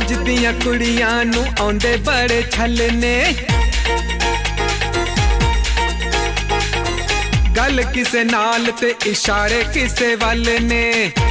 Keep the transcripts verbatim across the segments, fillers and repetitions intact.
ਅੱਜ ਦੀਆਂ ਕੁੜੀਆਂ ਨੂੰ ਆਉਂਦੇ ਬੜੇ ਛੱਲ ਨੇ ਗੱਲ ਕਿਸੇ ਨਾਲ ਤੇ ਇਸ਼ਾਰੇ ਕਿਸੇ ਵੱਲ ਨੇ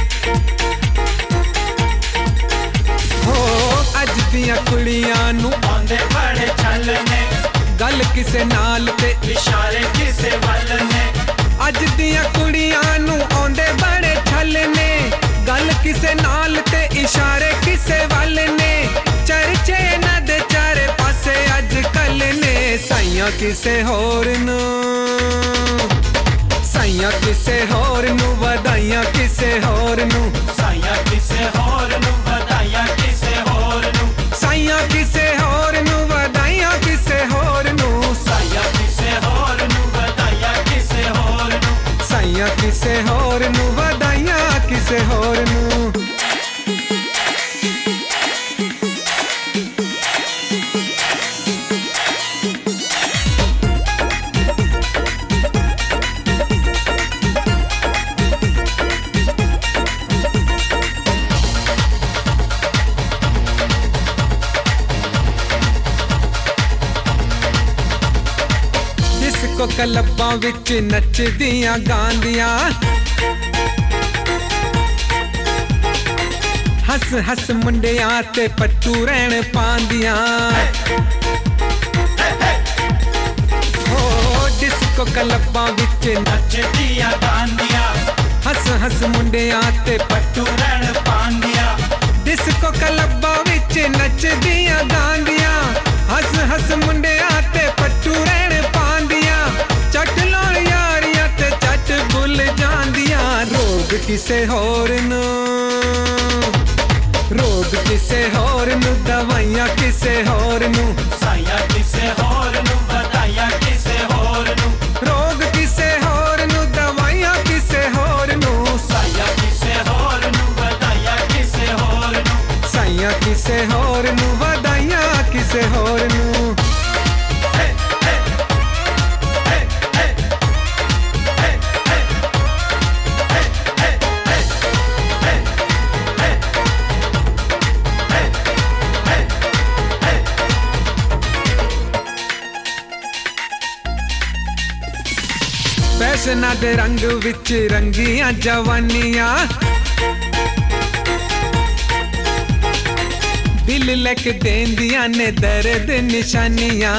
ਹੋ ਅੱਜ ਦੀਆਂ ਕੁੜੀਆਂ ਨੂੰ ਆਉਂਦੇ ਬੜੇ ਛੱਲ ਨੇ ਗੱਲ ਕਿਸੇ ਨਾਲ ਤੇ ਇਸ਼ਾਰੇ ਕਿਸੇ ਵੱਲ ਨੇ ਅੱਜ ਦੀਆਂ ਕੁੜੀਆਂ ਨੂੰ ਆਉਂਦੇ ਬੜੇ ਛੱਲ ਨੇ ਗੱਲ ਕਿਸੇ ਨਾਲ ਤੇ ਇਸ਼ਾਰੇ ਕਿਸੇ ਵੱਲ ਨੇ ਚਰਚੇ ਨਾ ਦੇ ਚਾਰੇ ਪਾਸੇ ਅੱਜ ਕੱਲ ਨੇ ਸਾਈਆਂ ਕਿਸੇ ਹੋਰ ਨੂੰ ਸਾਈਆਂ ਕਿਸੇ ਹੋਰ ਨੂੰ ਵਧਾਈਆਂ ਕਿਸੇ ਹੋਰ ਨੂੰ ਸਾਈਆਂ ਕਿਸੇ ਹੋਰ ਨੂੰ ਵਧਾਈਆਂ ਕਿਸੇ ਹੋਰ ਨੂੰ ਸਾਈਆਂ ਕਿਸੇ ਹੋਰ ਨੂੰ ਵਧਾਈਆਂ ਕਿਸੇ ਹੋਰ ਨੂੰ ਸਾਈਆਂ ਕਿਸੇ ਹੋਰ ਨੂੰ ਵਧਾਈਆਂ ਕਿਸੇ ਹੋਰ ਨੂੰ ਸਾਈਆਂ ਕਿਸੇ ਹੋਰ ਨੂੰ ਵਧਾਈਆਂ ਕਿਸੇ ਹੋਰ ਨੂੰ डिस्को क्लबां विच नचदियां गांदियां हस हस मुंडियां ते पट्टू रहन पांदियां हो डिस्को क्लबां विच नचदियां गांदियां हस हस मुंडियां ते पट्टू रहन पांदियां डिस्को क्लबां विच नचदियां गांदियां हस हस मुंडियां ते पट्टू रहन पांदियां चट लाउण यारियां ते चट भुल जांदियां रोग किसे होर नूं रोग किसे होर नूं दवाइयां किसे होर नूं साइयां किसे होर नूं ਵਧਾਈਆਂ ਕਿਸੇ ਹੋਰ ਨੂੰ रोग किसे होर नूं दवाइयां किसे होर नूं ਸਾਈਆਂ ਕਿਸੇ ਹੋਰ ਨੂੰ ਵਧਾਈਆਂ ਕਿਸੇ ਹੋਰ ਨੂੰ साइयां किसे होर नूं ਵਧਾਈਆਂ किसे होर नूं फैशना दे रंग विच रंगियां जवानियां दिल लक देंदियां ने दर्द निशानियां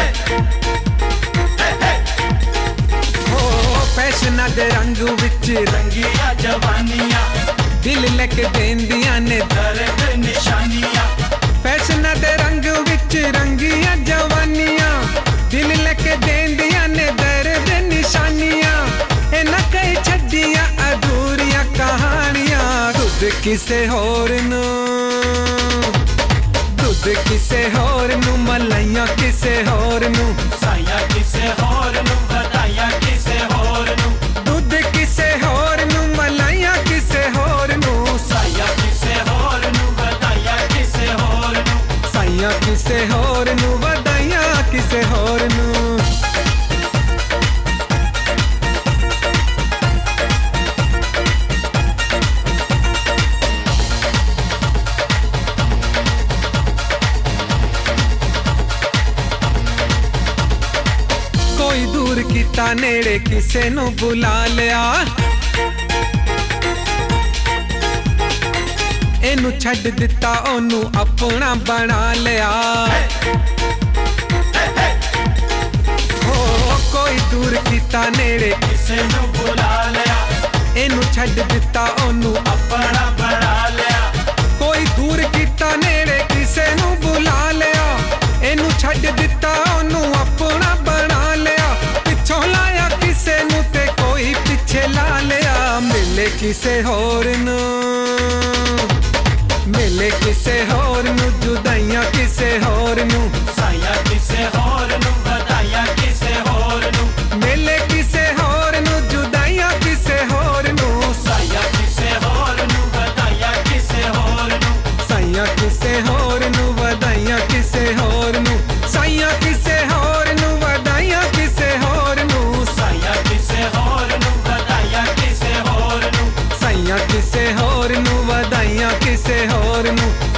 हो फैशना दे रंग विच रंगियां जवानियां दिल लक देंदियां ने दर्द निशानियां फैशना दे रंग विच रंगियां जवानियां दिल लक देंदियां ने दर्द निशानियां ए ना कई छड्डियां अधूरियां कहानियां दुध किसे होर नूं दुध किसे होर नूं मलाइयां किसे होर नूं ਸਾਈਆਂ ਕਿਸੇ ਹੋਰ ਨੂੰ ਵਧਾਈਆਂ ਕਿਸੇ ਹੋਰ ਨੂੰ दुध किसे होर नूं मलाइयां किसे होर नूं ਸਾਈਆਂ ਕਿਸੇ ਹੋਰ ਨੂੰ ਵਧਾਈਆਂ ਕਿਸੇ ਹੋਰ ਨੂੰ साइयां किसे होर नूं ਵਧਾਈਆਂ किसे होर नूं कोई दूर कीता नेड़े किसे नूं बुला लिया एनू छड्ड दिता ओनू अपना बना लिया हो कोई दूर कीता नेड़े ਕਿਸੇ ਨੂੰ ਬੁਲਾ ਲਿਆ एनू छड्ड दिता ओनू ਆਪਣਾ ਬਣਾ ਲਿਆ कोई दूर कीता नेड़े किसे नूं बुला लिया एनू छड्ड दिता ओनू अपना बना लिया पिछों लाया किसे नूं ते कोई पिछे ला लिया मिले किसे होर नूं मिले किसे होर नूं जुदाइयां किसे होर नूं ਸਾਈਆਂ ਕਿਸੇ ਹੋਰ ਨੂੰ ਵਧਾਈਆਂ ਕਿਸੇ ਹੋਰ ਨੂੰ मिले किसे होर नूं जुदाइयां किसे होर नूं ਸਾਈਆਂ ਕਿਸੇ ਹੋਰ ਨੂੰ ਵਧਾਈਆਂ ਕਿਸੇ ਹੋਰ ਨੂੰ साइयां किसे होर नूं ਵਧਾਈਆਂ किसे होर नूं साइयां किसे होर नूं ਵਧਾਈਆਂ किसे होर नूं ਸਾਈਆਂ ਕਿਸੇ ਹੋਰ ਨੂੰ ਵਧਾਈਆਂ ਕਿਸੇ ਹੋਰ ਨੂੰ ਸਾਈਆਂ ਕਿਸੇ ਹੋਰ ਨੂੰ ਵਧਾਈਆਂ ਕਿਸੇ ਹੋਰ ਨੂੰ